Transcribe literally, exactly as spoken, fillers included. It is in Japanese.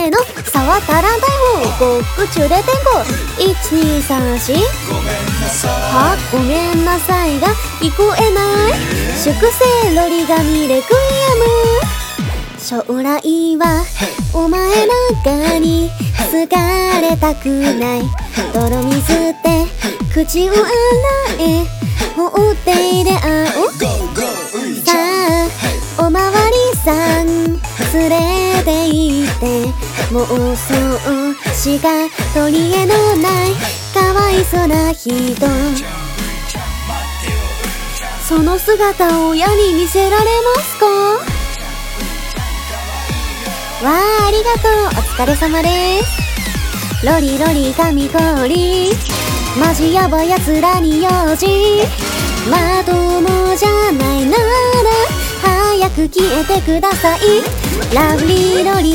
せーの触ったらだよごっくちゅれてんごいちにさんしはごめんなさいが聞こえない粛清ロリ神レクイエム将来はお前なんかに好かれたくない泥水で口を洗え法廷で会おうさあおまわりさん連れて行って妄想しか取り柄のないかわいそうな人その姿を親に見せられますかわあありがとうお疲れ様ですロリロリ神氷マジヤバやつらに用心まともじゃないなら早く消えてくださいラブリーロリ